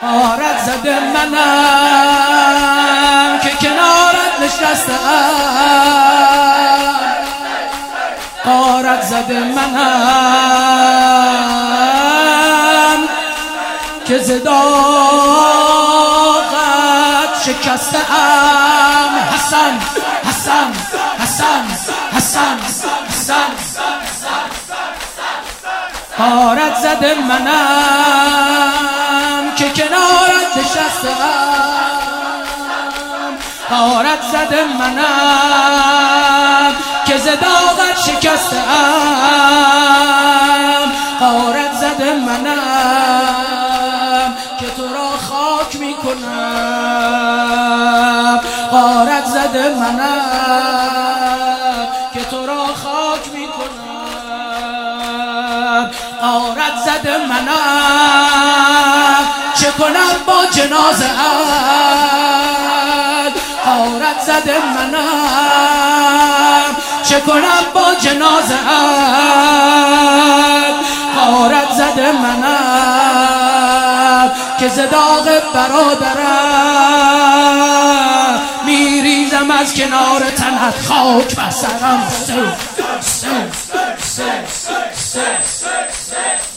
غارت زده منم که کنارت نشستم، غارت زده منم که ز داغت شکستم. حسن حسن حسن حسن حسن غارت زده منم که کنارت نشستم، غارت زده منم که ز داغت شکستم، غارت زده منم که تو را خاک میکنم، غارت زده منم که تو را خاک میکنم، غارت زده منم چه کنم با جنازه ات، غارت زده منم چه کنم با جنازه ات، غارت زده منم که ز داغ برادرم میریزم از کنار تنت خاک بر سرم.